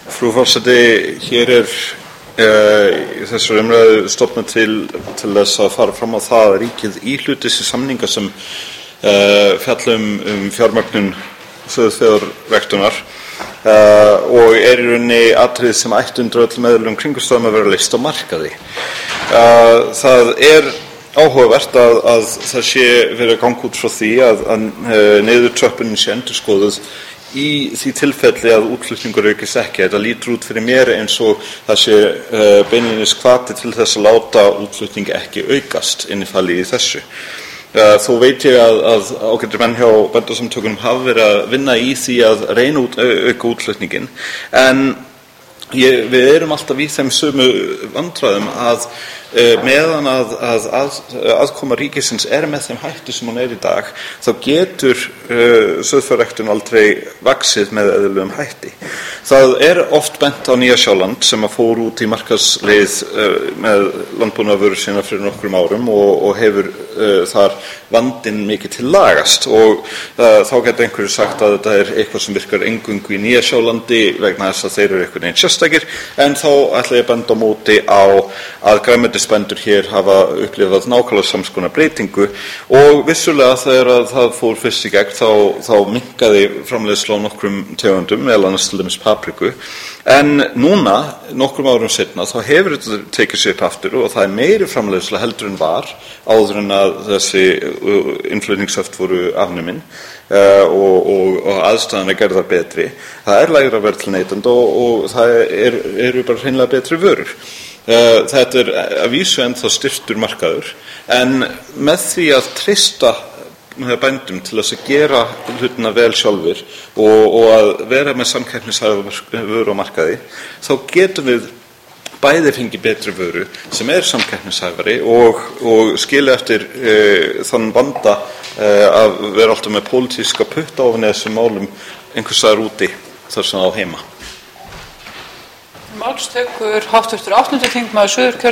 Frú forseti, hér í þessari umræðu stofnað til þess að fara fram á það að ríkið íhluti sér samninga sem fjalla fjármögnun sauðfjárræktunar og í rauninni atriði sem ætti undir öllum eðlilegum kringumstæðum að vera leyst á markaði. Það áhugavert að það sé verið að ganga út frá því að niðurtröppunin sé endurskoðuð í því tilfelli að útflutningur aukist ekki. Þetta lítur út fyrir mér eins og það sé beinlínis hvati til þess að láta útflutning ekki aukast innifalið í þessu. Þó veit ég að ágætir menn hjá bændasamtökunum hafa verið að vinna í því að reyna auka útflutninginn, en við erum alltaf í þeim sömu vandræðum að meðan að aðkoma ríkisins með þeim hætti sem hún í dag, þá getur sauðfjárræktun aldrei vaxið með eðlilegum hætti. Það oft bent á Nýja-Sjáland sem að fór út í markaðsleið með landbúnaðarvörur sína fyrir nokkrum árum og hefur þar vandinn mikið til lagast, og þá getur einhverju sagt að þetta eitthvað sem virkar eingöngu í Nýja-Sjálandi vegna þess að þeir eru einhvern veginn sérstakir, en þá ætla ég að benda á móti á að grænmetisbændur hér hafa upplifað nákvæmlega sams konar breytingu, og vissulega þegar það fór fyrst í gegn þá minnkaði framleiðsla á nokkrum tegundum, meðal annars til dæmis papriku, en núna nokkrum árum seinna þá hefur þetta tekið sig upp aftur og það meiri framleiðsla heldur en var áður en að þessi innflutningshöft voru afnumin og aðstæðan gerðar betri. Það lægra verð til neytenda og það eru bara hreinlega betri vörur. Þetta að vísu ennþá styrktur markaður, en með því að treysta bændum til þess að gera hlutina vel sjálfir og að vera með samkeppnishæfa vöru á markaði, þá getum við bæði fengið betri vöru sem samkeppnishæfari og skilja eftir þann vanda að vera alltaf með pólitíska putta ofan í þessum málum einhvers staðar úti þar sem á heima. Máls tekur hv. 8. þingmaður Suðurkjördæmis